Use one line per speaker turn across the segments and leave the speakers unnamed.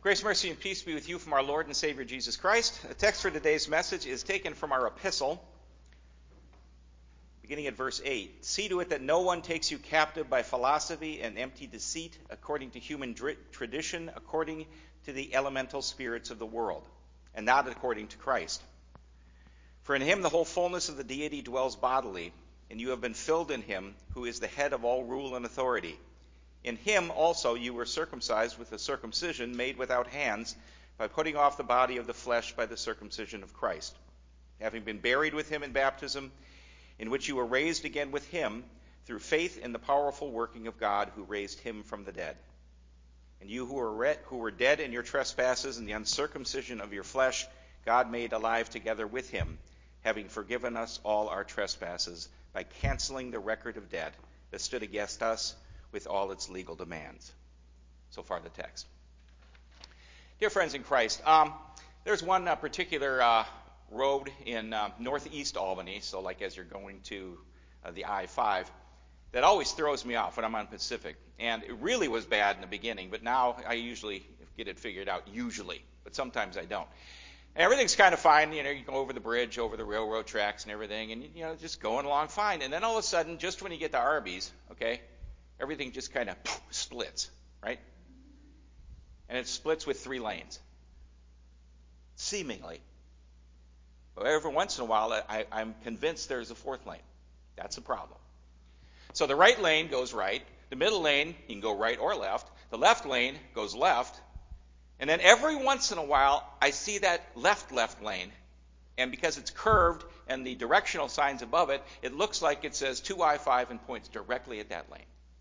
Grace, mercy, and peace be with you from our Lord and Savior Jesus Christ. The text for today's message is taken from our epistle, beginning at verse 8. See to it that no one takes you captive by philosophy and empty deceit, according to human tradition, according to the elemental spirits of the world, and not according to Christ. For in him the whole fullness of the deity dwells bodily, and you have been filled in him, who is the head of all rule and authority. In him also you were circumcised with a circumcision made without hands, by putting off the body of the flesh by the circumcision of Christ, having been buried with him in baptism, in which you were raised again with him through faith in the powerful working of God who raised him from the dead. And you who were dead in your trespasses and the uncircumcision of your flesh, God made alive together with him, having forgiven us all our trespasses by canceling the record of debt that stood against us with all its legal demands. So far the text. Dear friends in Christ, there's one particular road in northeast Albany, so like as you're going to the I-5, that always throws me off when I'm on Pacific. And it really was bad in the beginning, but now I usually get it figured out, but sometimes I don't. And everything's kind of fine, you go over the bridge, over the railroad tracks and everything, and just going along fine. And then all of a sudden, just when you get to Arby's, everything just kind of splits, right? And it splits with 3 lanes, seemingly. But every once in a while, I'm convinced there's a 4th lane. That's the problem. So the right lane goes right. The middle lane, you can go right or left. The left lane goes left. And then every once in a while, I see that left lane. And because it's curved and the directional sign's above it, it looks like it says 2I-5 and points directly at that lane.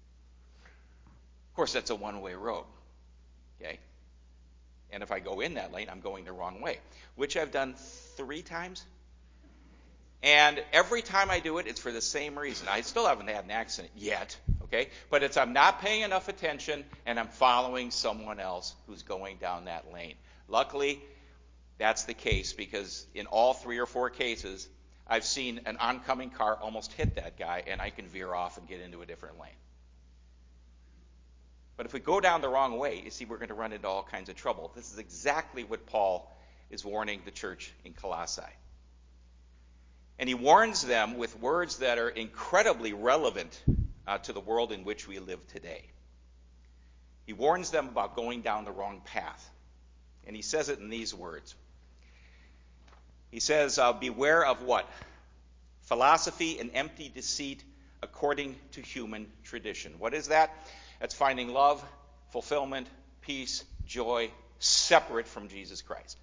Of course, that's a one-way road, okay? And if I go in that lane, I'm going the wrong way, which I've done 3 times. And every time I do it, it's for the same reason. I still haven't had an accident yet, okay? But it's I'm not paying enough attention, and I'm following someone else who's going down that lane. Luckily, that's the case, because in all 3 or 4 cases, I've seen an oncoming car almost hit that guy, and I can veer off and get into a different lane. But if we go down the wrong way, you see, we're going to run into all kinds of trouble. This is exactly what Paul is warning the church in Colossae. And he warns them with words that are incredibly relevant to the world in which we live today. He warns them about going down the wrong path. And he says it in these words. He says, beware of what? Philosophy and empty deceit according to human tradition. What is that? That's finding love, fulfillment, peace, joy, separate from Jesus Christ.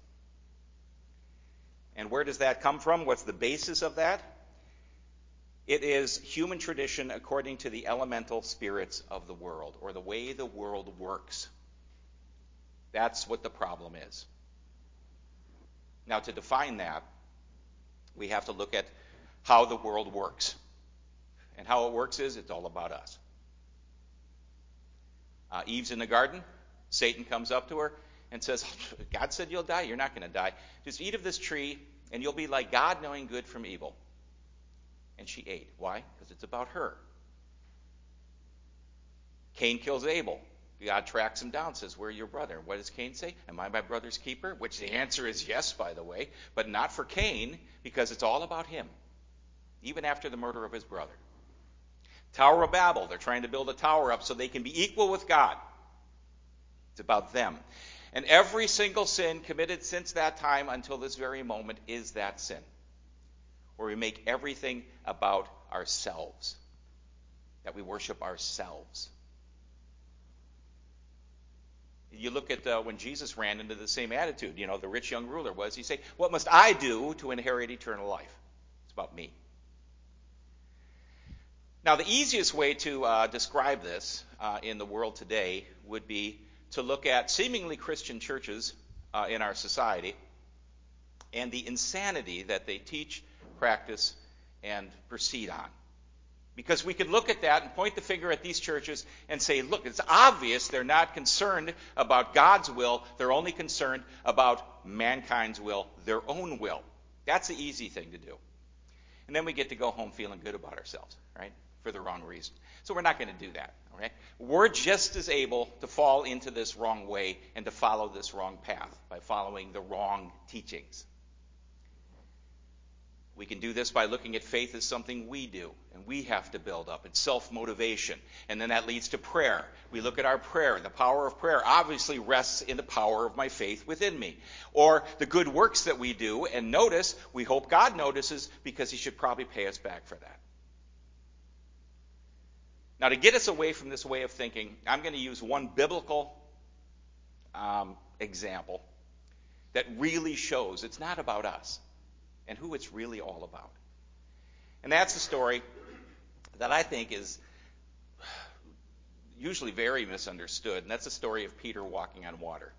And where does that come from? What's the basis of that? It is human tradition according to the elemental spirits of the world, or the way the world works. That's what the problem is. Now, to define that, we have to look at how the world works. And how it works is it's all about us. Eve's in the garden. Satan comes up to her and says, God said you'll die. You're not going to die. Just eat of this tree, and you'll be like God, knowing good from evil. And she ate. Why? Because it's about her. Cain kills Abel. God tracks him down, says, where's your brother? What does Cain say? Am I my brother's keeper? Which the answer is yes, by the way. But not for Cain, because it's all about him. Even after the murder of his brother. Tower of Babel. They're trying to build a tower up so they can be equal with God. It's about them. And every single sin committed since that time until this very moment is that sin. Where we make everything about ourselves. That we worship ourselves. You look at when Jesus ran into the same attitude. The rich young ruler was. He said, what must I do to inherit eternal life? It's about me. Now, the easiest way to describe this in the world today would be to look at seemingly Christian churches in our society and the insanity that they teach, practice, and proceed on. Because we could look at that and point the finger at these churches and say, look, it's obvious they're not concerned about God's will. They're only concerned about mankind's will, their own will. That's the easy thing to do. And then we get to go home feeling good about ourselves, right? for the wrong reason. So we're not going to do that. Okay? We're just as able to fall into this wrong way and to follow this wrong path by following the wrong teachings. We can do this by looking at faith as something we do and we have to build up. It's self-motivation. And then that leads to prayer. We look at our prayer. The power of prayer obviously rests in the power of my faith within me. Or the good works that we do, and notice, we hope God notices because he should probably pay us back for that. Now, to get us away from this way of thinking, I'm going to use one biblical example that really shows it's not about us and who it's really all about. And that's the story that I think is usually very misunderstood, and that's the story of Peter walking on water.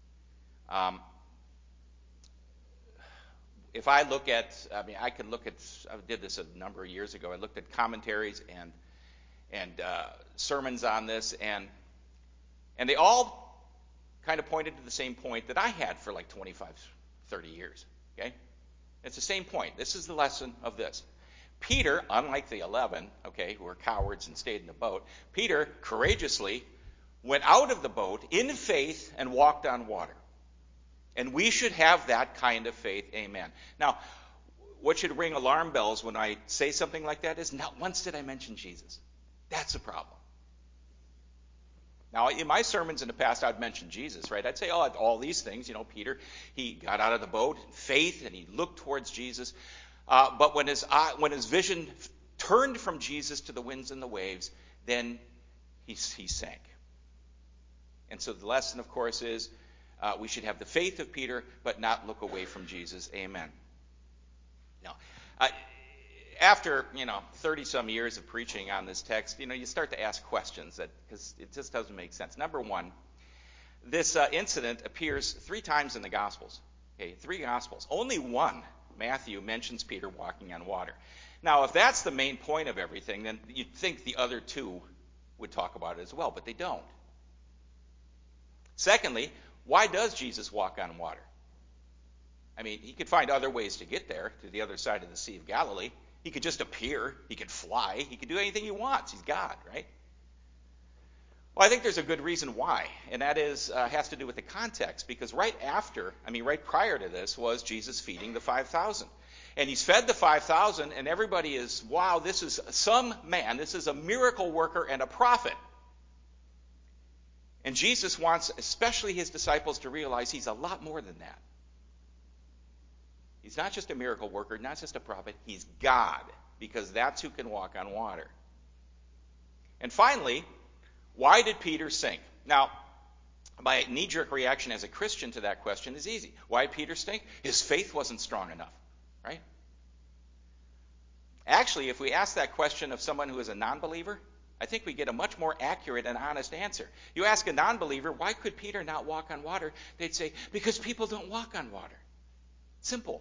If I look at, I did this a number of years ago. I looked at commentaries and sermons on this, and they all kind of pointed to the same point that I had for like 25, 30 years. Okay? It's the same point. This is the lesson of this. Peter, unlike the 11, okay, who were cowards and stayed in the boat, Peter courageously went out of the boat in faith and walked on water. And we should have that kind of faith. Amen. Now, what should ring alarm bells when I say something like that is not once did I mention Jesus. That's a problem. Now, in my sermons in the past, I'd mention Jesus, right? I'd say, all these things. Peter, he got out of the boat in faith, and he looked towards Jesus. But when his vision turned from Jesus to the winds and the waves, then he sank. And so the lesson, of course, is we should have the faith of Peter, but not look away from Jesus. Amen. Now, after 30-some years of preaching on this text, you start to ask questions because it just doesn't make sense. Number one, this incident appears 3 times in the Gospels. Okay, 3 Gospels. Only one, Matthew, mentions Peter walking on water. Now, if that's the main point of everything, then you'd think the other 2 would talk about it as well, but they don't. Secondly, why does Jesus walk on water? I mean, he could find other ways to get there, to the other side of the Sea of Galilee. He could just appear. He could fly. He could do anything he wants. He's God, right? Well, I think there's a good reason why, and that has to do with the context, because right prior to this was Jesus feeding the 5,000. And he's fed the 5,000, and everybody is, wow, this is some man. This is a miracle worker and a prophet. And Jesus wants, especially his disciples, to realize he's a lot more than that. He's not just a miracle worker, not just a prophet. He's God, because that's who can walk on water. And finally, why did Peter sink? Now, my knee-jerk reaction as a Christian to that question is easy. Why did Peter sink? His faith wasn't strong enough, right? Actually, if we ask that question of someone who is a non-believer, I think we get a much more accurate and honest answer. You ask a non-believer, why could Peter not walk on water? They'd say, because people don't walk on water. Simple.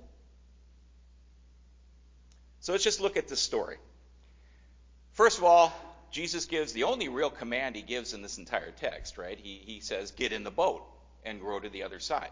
So let's just look at this story. First of all, Jesus gives the only real command he gives in this entire text, right? He says, get in the boat and row to the other side.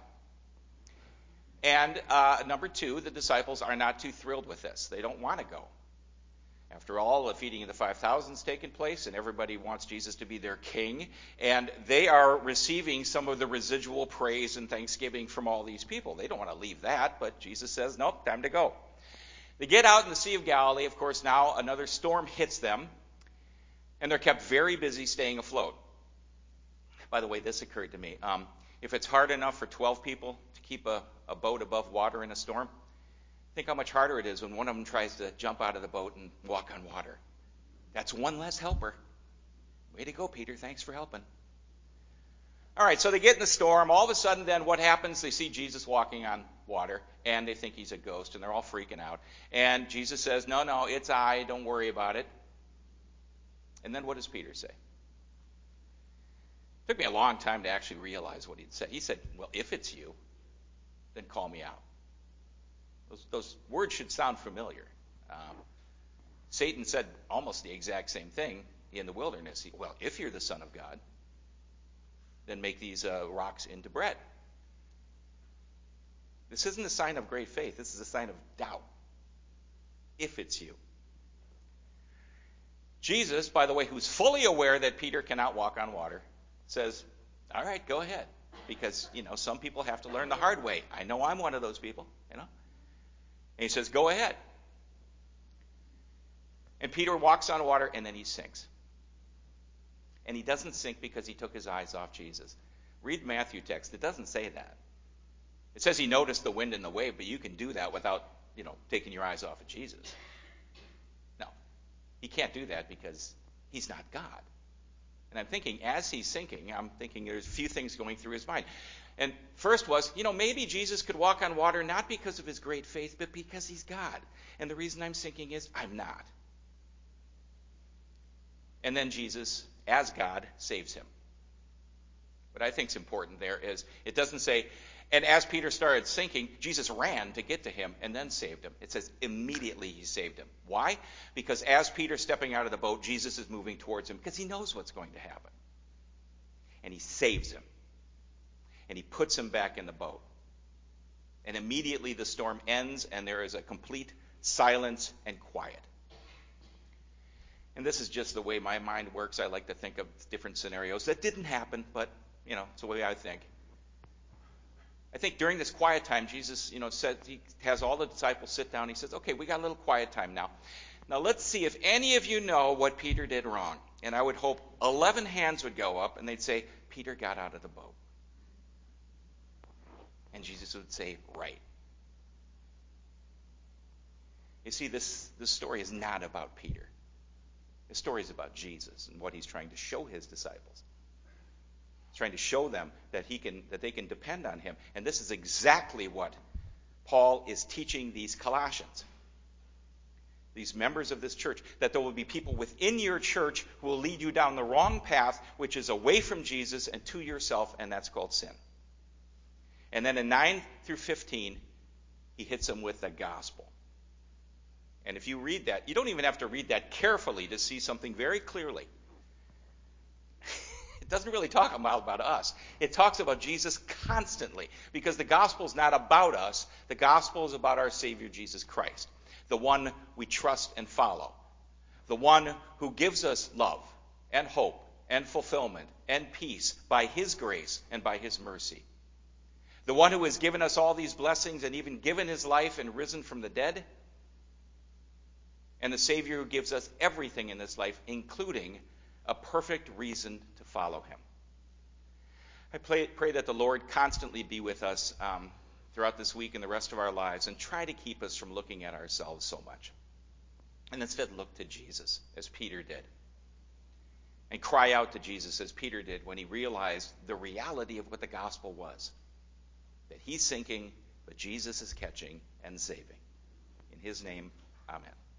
And number 2, the disciples are not too thrilled with this. They don't want to go. After all, the feeding of the 5,000 has taken place, and everybody wants Jesus to be their king. And they are receiving some of the residual praise and thanksgiving from all these people. They don't want to leave that, but Jesus says, nope, time to go. They get out in the Sea of Galilee. Of course, now another storm hits them, and they're kept very busy staying afloat. By the way, this occurred to me. If it's hard enough for 12 people to keep a boat above water in a storm, think how much harder it is when one of them tries to jump out of the boat and walk on water. That's one less helper. Way to go, Peter. Thanks for helping. All right, so they get in the storm. All of a sudden, then, what happens? They see Jesus walking on water, and they think he's a ghost, and they're all freaking out. And Jesus says, no, it's I. Don't worry about it. And then what does Peter say? It took me a long time to actually realize what he'd said. He said, well, if it's you, then call me out. Those words should sound familiar. Satan said almost the exact same thing in the wilderness. Well, if you're the Son of God, then make these rocks into bread. This isn't a sign of great faith. This is a sign of doubt. If it's you. Jesus, by the way, who's fully aware that Peter cannot walk on water, says, all right, go ahead. Because, some people have to learn the hard way. I know I'm one of those people, And he says, go ahead. And Peter walks on water, and then he sinks. And he doesn't sink because he took his eyes off Jesus. Read Matthew text. It doesn't say that. It says he noticed the wind and the wave, but you can do that without, taking your eyes off of Jesus. No. He can't do that because he's not God. And I'm thinking, as he's sinking, there's a few things going through his mind. And first was, maybe Jesus could walk on water not because of his great faith, but because he's God. And the reason I'm sinking is I'm not. And then Jesus, as God, saves him. What I think is important there is, it doesn't say, and as Peter started sinking, Jesus ran to get to him and then saved him. It says immediately he saved him. Why? Because as Peter's stepping out of the boat, Jesus is moving towards him because he knows what's going to happen. And he saves him. And he puts him back in the boat. And immediately the storm ends and there is a complete silence and quiet. And this is just the way my mind works. I like to think of different scenarios that didn't happen, but, it's the way I think. I think during this quiet time, Jesus, said, he has all the disciples sit down. He says, okay, we got a little quiet time now. Now let's see if any of you know what Peter did wrong. And I would hope 11 hands would go up and they'd say, Peter got out of the boat. And Jesus would say, right. You see, this story is not about Peter. The story is about Jesus and what he's trying to show his disciples. He's trying to show them that they can depend on him. And this is exactly what Paul is teaching these Colossians, these members of this church, that there will be people within your church who will lead you down the wrong path, which is away from Jesus and to yourself, and that's called sin. And then in 9 through 15, he hits them with the gospel. And if you read that, you don't even have to read that carefully to see something very clearly. It doesn't really talk about us. It talks about Jesus constantly, because the gospel is not about us. The gospel is about our Savior, Jesus Christ, the one we trust and follow, the one who gives us love and hope and fulfillment and peace by his grace and by his mercy, the one who has given us all these blessings and even given his life and risen from the dead, and the Savior who gives us everything in this life, including a perfect reason to follow him. I pray that the Lord constantly be with us throughout this week and the rest of our lives, and try to keep us from looking at ourselves so much. And instead look to Jesus, as Peter did. And cry out to Jesus, as Peter did, when he realized the reality of what the gospel was. That he's sinking, but Jesus is catching and saving. In his name, amen.